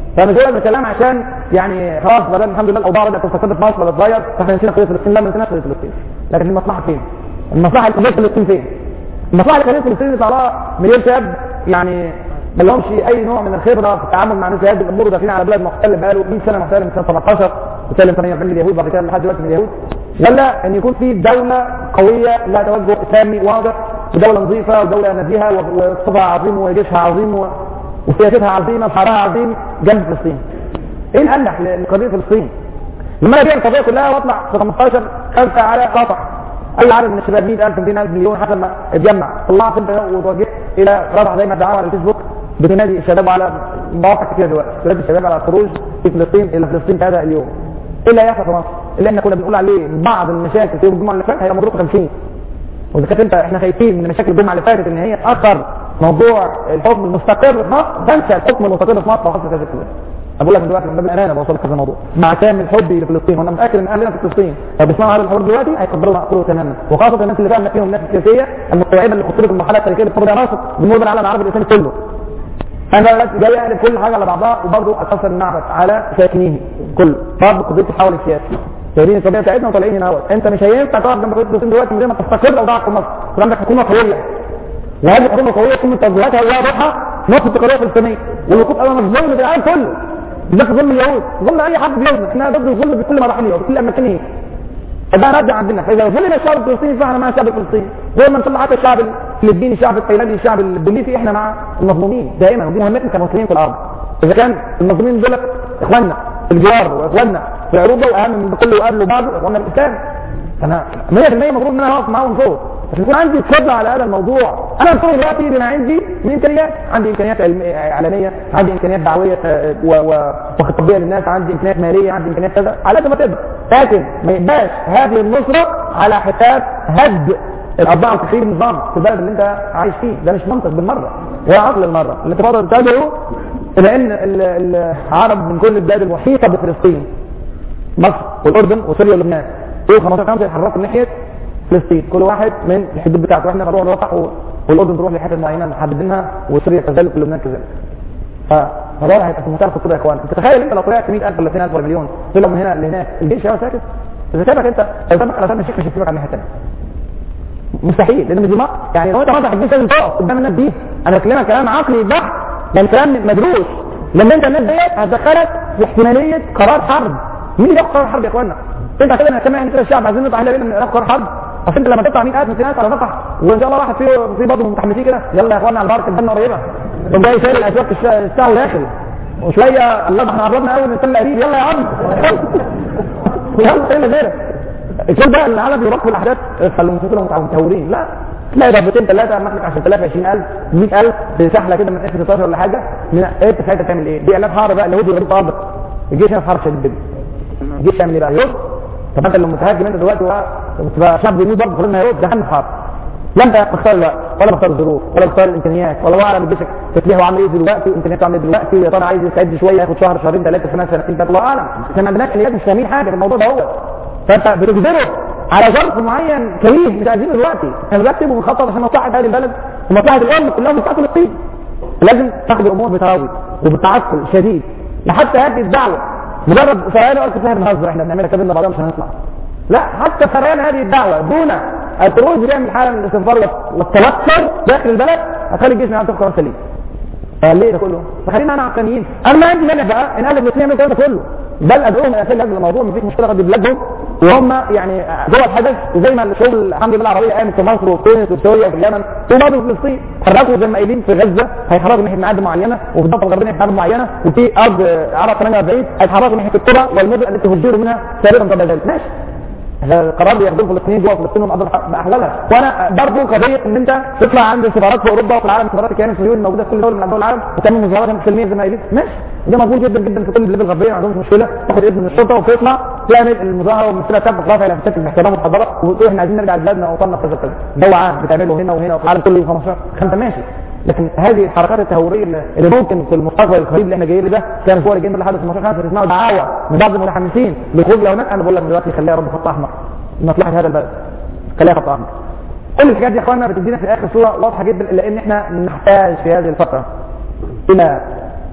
فمش هو الكلام عشان يعني خلاص بدل الحمد لله الاوضاع بدات تستقر في مصر ولا تتغير فاحنا نسينا قضيه فلسطين. لا ما نسيناش قضيه فلسطين، لكن المصلحه فين؟ المصلحه لقضيه فلسطين فين؟ المصلحه لقضيه فلسطين طلع مليون شاب يعني ما لهمش اي نوع من الخبره في التعامل مع مثل هذه الامور، داخلين على بلاد محتل بقاله 100 سنه محتل من سنه 17 وسلم 48 اليهود بعد كده لحد دلوقتي من اليهود، ولا ان يكون في دوله قويه لها توجه اسلامي واضح ودوله نظيفه ودوله نزيهه واقتصادها عظيم وجيشها عظيم وسياستها عظيمه وحرارها عظيم جنب فلسطين. ايه الانجح لقضيه فلسطين؟ لما انا القضيه كلها واطلع في 15 خمسه على قطع اي عدد من الشباب 100,000 200,000 مليون حسب ما اتجمع طلعت انت وتوجهت الى رفح زي ما ادعوا على الفيسبوك بتنادي الشباب على مواقع كتير دلوقتي تنادي الشباب على الخروج في فلسطين الى فلسطين في هذا اليوم. ايه اللي هيحصل في مصر؟ اللي احنا كنا بنقول عليه بعض المشاكل في يوم الجمعه اللي فاتت هي مضروبه 50. واذا كانت انت احنا خايفين من مشاكل الجمعه اللي فاتت ان هي تاخر موضوع الحكم المستقر في مصر، تنسى الحكم المستقر في مصر وحصل كذا كده. بقول لك من دلوقتي من باب الامانه بوصل لك هذا الموضوع مع كامل حبي لفلسطين، وانا متاكد ان اهلنا في فلسطين لو بيسمعوا هذا الحوار دلوقتي هيقدروا معقوله تماما، وخاصه الناس اللي فاهمه فيهم الناس السياسيه المستوعبه اللي خطوره المرحله التاريخيه للحكم ناصر بالنسبه للعالم العربي الاسلامي كله. انا دلوقتي جاي اقلب كل حاجه على بعضها وبرضه اكسر المعبد على ساكنيه كله، برضه قضيه التحول السياسي. سايبين القضيه بتاعتنا وطالعين هنا اهوت، انت مش هينفع تقف جنب فلسطين دلوقتي من غير ما تستقر اوضاعك في مصر، وعندك حكومه قويه. وهذه الحكومه القويه تكون من توجهاتها وواضحه نص القضيه الفلسطينيه والوقوف امام الظلم في العالم كله. ده ظلم اليهود، ظلم اي حد بيظلم، احنا ضد الظلم بكل مراحله وبكل اماكنه. فده رد عندنا، فاذا ظلم الشعب الفلسطيني فاحنا مع الشعب الفلسطيني، زي ما نطلع حتى الشعب الفلبيني، الشعب التايلاندي، الشعب الاندونيسي، احنا مع المظلومين دائما، ودي مهمتنا كمسلمين في الارض. اذا كان المظلومين دول اخواننا في الجوار واخواننا في اوروبا واهم من كله وقابلوا بعض اخواننا الاسلام، انا 100% المفروض ان انا اقف معاهم صوت عشان يكون عندي قدره على هذا الموضوع. انا بصور دلوقتي بما عندي من امكانيات، عندي امكانيات اعلاميه، عندي امكانيات دعويه وخطابيه للناس، عندي امكانيات ماليه، عندي امكانيات كذا على قد ما تقدر، لكن ما يبقاش هذه النصره على حساب هد الاوضاع وتخريب النظام في البلد اللي انت عايش فيه. ده مش منطق بالمره ولا عقل المره. اللي تفضل تتابعه الى ان العرب من كل البلاد المحيطه بفلسطين، مصر والاردن وسوريا ولبنان، دول 15 يتحركوا ناحيه فلسطين، كل واحد من الحدود بتاعته. احنا نروح لرفح والاردن تروح لحته معينه محددينها وسوريا كذلك ولبنان كذلك. فده هيبقى في منتهى الخطوره يا اخوان. انت تخيل انت لو طلعت 100,000 ولا 200,000 ولا مليون طلعوا من هنا لهناك، الجيش هيبقى ساكت؟ اذا سابك انت لو سابك على شرم الشيخ مش هيسيبك على الناحيه الثانيه. مستحيل، لان دي مصر يعني لو انت واضح الجيش لازم تقف قدام الناس دي. انا بكلمك كلام عقلي بحت، يعني كلام مدروس، لان انت الناس ديت هتدخلك في احتماليه قرار حرب. مين اللي ياخد قرار حرب يا اخوانا؟ انت كده انا كمان كده الشعب عايزين نطلع من قرار حرب. اصل انت لما تطلع 100,000 200,000 على رفح وان شاء الله واحد في برضه متحمسين كده، يلا يا اخوانا على البارك الجنه قريبه، تقوم جاي شايل الاسواق الساعه وداخل وشويه الله احنا قربنا قوي نستنى قريب، يلا يا عم يلا ايه غيرك. الكل بقى العالم بيروح في الاحداث خلوا المسلمين متهورين، لا تلاقي ضربتين ثلاثه مخلك 10,000 20,000 100,000 بسحله كده من اف 16 ولا حاجه من ايه تخيل تعمل ايه؟ دي اعلان حرب بقى اليهود يضربوا ارضك. الجيش هنا في حرب شديد جدا. الجيش يعمل ايه بقى؟ يرد. طب انت لو متهاجم انت دلوقتي وتبقى شعب بيموت برضه كلنا يرد، ده اهم حرب. لا انت بتختار الوقت ولا بتختار الظروف ولا بتختار الامكانيات ولا اعلم جيشك تسليحه عامل ايه دلوقتي وامكانياته عامله ايه دلوقتي، يا ترى عايز يستعد شويه ياخد شهر شهرين ثلاثه سنه سنتين ثلاثه الله اعلم. احنا ما عندناش اليات مش فاهمين حاجه في الموضوع ده هو. فانت بتجبره على ظرف معين كريه مش عايزينه دلوقتي. احنا بنرتب وبنخطط عشان مصلحه هذه البلد ومصلحه الامه كلها ومصلحه فلسطين. لازم تاخد الامور بتراوي وبالتعقل شديد لحتى هذه الدعوه مجرد سريان وقت فيها بنهزر احنا بنعملها كده بعضها مش هنطلع. لا حتى سريان هذه الدعوه دون الخروج بيعمل حاله من الاستنفار والتوتر داخل البلد هتخلي الجيش يعمل قرار سليم. ليه ده كله؟ فخلينا انا عقلانيين. انا ما عندي مانع بقى ان اهل فلسطين يعملوا الكلام ده كله، بل ادعوهم الى هذا الموضوع مفيش مشكله قد بلادهم وهم يعني جوه الحدث، وزي ما الشعوب الحمد لله العربيه قامت في مصر وفي تونس وفي سوريا وفي اليمن وبرضه في فلسطين حركوا زي ما قايلين في غزه هيتحركوا ناحيه معابد معينه وفي الضفه الغربيه ناحيه معابد معينه وفي ارض عرب 48 هيتحركوا ناحيه القرى والمدن التي هجروا منها سابقا قبل ذلك. ماشي، القرار بياخدوه الفلسطينيين جوه فلسطين باحلالها. وانا برضه قضيه ان انت تطلع عند السفارات في اوروبا وفي العالم السفارات الكيان الصهيوني الموجوده في كل دوله من دول العالم وتعمل مظاهرات سلميه زي ما قايلين، ماشي، ده موجود جدا جدا في كل البلاد الغربيه ما عندهمش مشكله. تاخد اذن من الشرطه وتطلع تعمل المظاهره والمسيره تبقى رافع الى فتات الاحترام والحضاره وتقول احنا عايزين نرجع لبلادنا وطننا كذا كذا. ده عام بتعمله هنا وهنا وفي العالم كله 15 5 ماشي. لكن هذه الحركات التهوريه اللي ممكن في المستقبل القريب اللي احنا جايين له ده كان صور الجيم لحد 15 5 تسمعوا دعاوى من بعض المتحمسين للخروج لو هناك. انا بقول لك دلوقتي خليها رب خط احمر مصلحه هذا البلد، خليها خط احمر. كل الحاجات دي يا اخواننا بتدينا في الاخر صوره واضحه جدا الا ان احنا نحتاج في هذه الفتره الى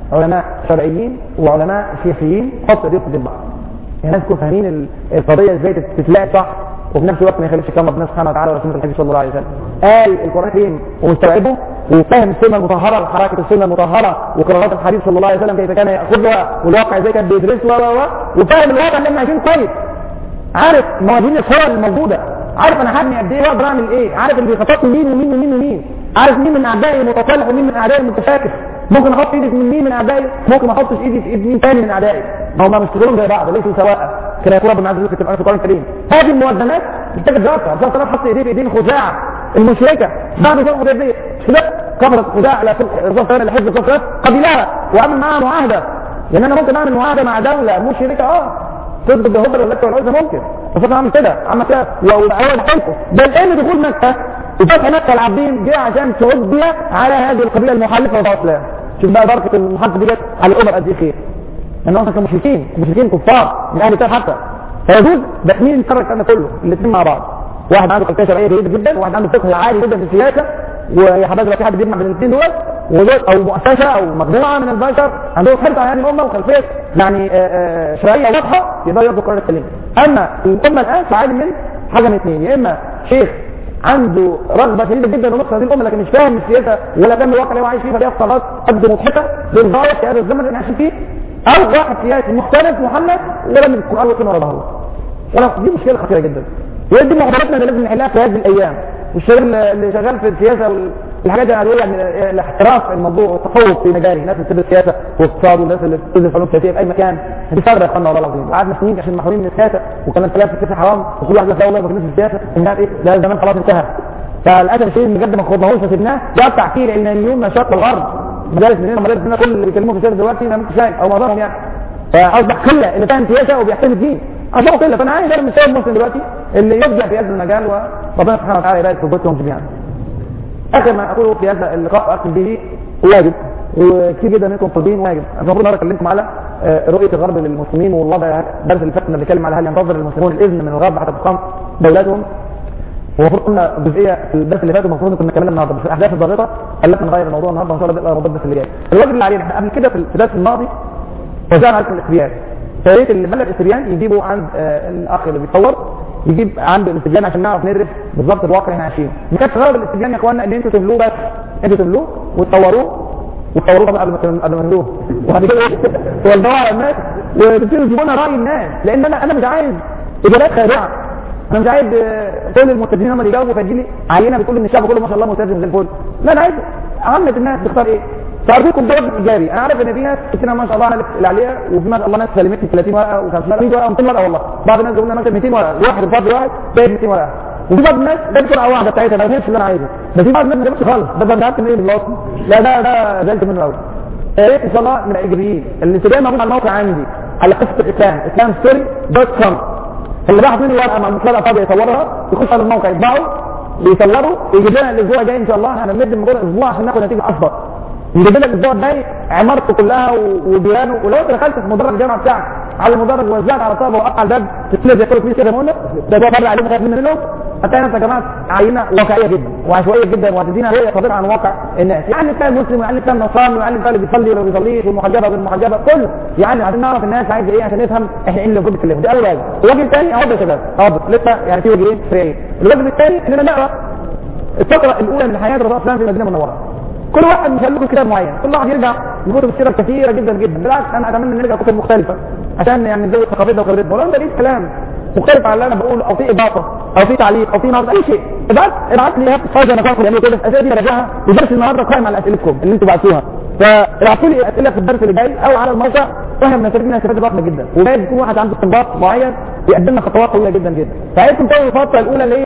علماء شرعيين وعلماء سياسيين حط ايديهم في بعض. الناس يكونوا فاهمين القضيه ازاي تتلاقي صح، وفي نفس الوقت ما يخالفش كلام ربنا سبحانه وتعالى ورسوله الحبيب صلى الله عليه وسلم. قال القران الكريم ومستوعبه وفاهم السنه المطهره وحركه السنه المطهره وقراءات الحديث صلى الله عليه وسلم كيف كان ياخذها والواقع ازاي كان بيدرسها وفاهم الواقع اللي احنا عايشين كويس. عارف موازين الصور الموجوده، عارف انا حجمي قد ايه واقدر اعمل ايه، عارف اللي بيخططني مين ومين ومين ومين، عارف مين من اعدائي المتصالح ومين من اعدائي المتشاكس. ممكن احط ايدي في مين من اعدائي، ممكن ما احطش ايدي في ايد مين ثاني من اعدائي. هم مش كلهم زي بعض، ليسوا سواء كما يقول ربنا عز وجل في القران الكريم. هذه الموازنات محتاجه دراسه. عشان كده حط ايديه في ايدين خزاعه المشركه بعد صلح الحديبيه، مش كده؟ كفرت خزاعه على الرسول صلى الله عليه وسلم قبلها وعمل معاها معاهده. لان انا ممكن اعمل معاهده مع دوله مشركه تضرب الهبل واللات والعزى ممكن، بس انا عمل كده وهو حلفه بل ان دخول مكه وفتح مكه العابدين جه عشان تعود بيها على هذه القبيله المحالفه والاسلام. شوف بقى بركه المحاربه دي جت على الامم قد ايه خير. لان اصلا كانوا مشركين كفار من اهل الكتاب حتى، فيجوز بس مين يتفرج الكلام ده كله؟ الاثنين مع بعض. واحد عنده خلفيه شرعيه جيده جدا، وواحد عنده فقه عالي جدا في السياسه، ويا حبايبي في حد بيجمع بين الاثنين دول او مؤسسه او مجموعه من البشر عندهم حرص على هذه الامه وخلفيه يعني شرعيه واضحه يقدروا ياخدوا القرار السليم. اما الامه الان فعالي من حاجه من اثنين، يا اما شيخ عنده رغبه شديده جدا ونص هذه الامه لكن مش فاهم السياسه ولا فاهم الواقع اللي هو عايش فيه، فدي قرارات قد مضحكه للغايه في هذا الزمن اللي احنا عايشين فيه، او واحد سياسي مختلف محمد ولا من القران والسنه ورا ظهره. دي مشكله خطيره جدا. ودي محاضراتنا اللي لازم نحلها في هذه الايام. والشباب اللي شغال في السياسه والحاجات دي العاديه يعني الاحتراف الموضوع والتفوق في مجالي، الناس اللي بتدرس سياسه واقتصاد والناس اللي بتدرس علوم سياسيه في اي مكان، دي ثغره يا اخوانا والله العظيم. قعدنا سنين عشان محرومين من السياسه وكمان كلام في السياسه حرام وكل واحد له دوله في السياسه الناس ايه ده زمان خلاص انتهى. فللاسف الشديد بجد ما خدناهوش وسيبناه يقطع فيه العلمانيون من شرق الغرب. مدارس مننا كل اللي بيتكلموا في السياسه دلوقتي انا مش فاهم او معظمهم يعني. فاصبح قله اللي فاهم سياسه وبيحترم الدين. اصبحوا قله. فانا عايز انا من الشباب المسلم دلوقتي اللي يبدع في هذا المجال وربنا سبحانه وتعالى يبارك في بيوتهم جميعا. اخر ما اقوله في هذا اللقاء اختم به واجب وكثير جدا منكم طالبين واجب. المفروض النهارده اكلمكم على رؤيه الغرب للمسلمين والوضع. الدرس اللي فات كنا بنتكلم على هل ينتظر المسلمون الاذن من الغرب حتى تقام دولتهم. ومفروض قلنا جزئيه في الدرس اللي فات المفروض كنا اتكلمنا النهارده بس الاحداث الضاغطه خلتنا نغير الموضوع النهارده وان شاء الله نبدا الموضوع الدرس اللي جاي. الواجب اللي علينا احنا قبل كده في الدرس الماضي وزعنا على الاستبيان. فياريت اللي ملك الاستبيان يجيبوا عند الاخ اللي بيصور يجيب عند الاستبيان عشان نعرف ندرس بالظبط الواقع اللي احنا عايشينه. ما كانش غرض الاستبيان يا اخوانا ان انتوا تملوه بس، انتوا تملوه وتصوروه طبعا قبل ما تملوه وبعد كده توزعوه على الناس وتبتدوا تجيبوا لنا راي الناس. لان انا مش عايز اجابات خادعه. انا مش عايز كل الملتزمين هم اللي يجاوبوا فيجي لي عينه بتقول ان الشعب كله ما شاء الله ملتزم زي الفل. لا انا عايز عامه الناس تختار ايه؟ تعرفيكم جواب ايجابي. انا عارف ان في ناس كتير ما شاء الله اللي عليها وفي ما شاء الله ناس سلمتني 30 ورقه و50 ورقه و200 ورقه والله. بعض الناس بيقولوا لنا مثلا 200 ورقه واحد الفرد واحد جايب 200 ورقه. وفي بعض الناس ده بسرعه واحده بتاعتها ما فهمش اللي انا عايزه. بس في بعض الناس ما جابتش خالص ده مش عارف منين بالظبط. لا ده زعلت منه قوي. يا ريت ان شاء الله من الايجابيين اللي تبقى موجود على الموقع عندي على قصه الاسلام islamstory.com اللي باخد مني ورقه مع المقرأة فاضيه يصورها يخش على الموقع يطبعه ويصوروا ويجيب لنا الاسبوع الجاي ان شاء الله. احنا بنبدا الموضوع اسبوع عشان ناخد نتيجه اكبر. يجيب لنا الاسبوع الجاي عمارته كلها وديانه. ولو انت دخلت في مدرج الجامعه بتاعك على المدرج ووزعت على الطلبه وقطع الباب تسلم زي كل كده قلنا ده فرق عليهم خايف منه هتلاقي نفسك يا جماعه عينه واقعيه جدا وعشوائيه جدا وهتدينا رؤيه صادقه عن واقع الناس. يعني بتاع المسلم ويعني بتاع النصراني ويعني بتاع اللي بيصلي ولا ما بيصليش والمحجبه وغير المحجبه كله. يعني عايزين نعرف الناس عايزه ايه عشان نفهم احنا ايه اللي المفروض نتكلمه. ده اول واجب. الواجب الثاني اهو يا شباب اهو لسه يعني في واجبين فريين. الواجب الثاني اننا نقرا الفقره الاولى من حياه الرسول صلى الله عليه وسلم في المدينه المنوره. كل واحد مش هيقول كتاب معين، كل واحد يرجع لكتب السيره كثيره جدا جدا. بالعكس انا اتمنى ان نرجع كتب مختلفه عشان يعني نزود ثقافتنا وخبرتنا. ولو انت ليك كلام مختلف عن اللي انا بقوله او في اضافه او في تعليق او في نقد اي شيء ابعت لي حاجه انا فاكر يعني كده الاسئله دي براجعها. ودرس النهارده قائم على اسئلتكم اللي انتم بعتوها. فابعتوا لي اسئله في الدرس اللي جاي او على الموقع واحنا بنستفيد منها استفاده ضخمه جدا. وجايز يكون واحد عنده استنباط معين يقدم لنا خطوات طويله جدا جدا. فعايزكم تسووا الفتره الاولى اللي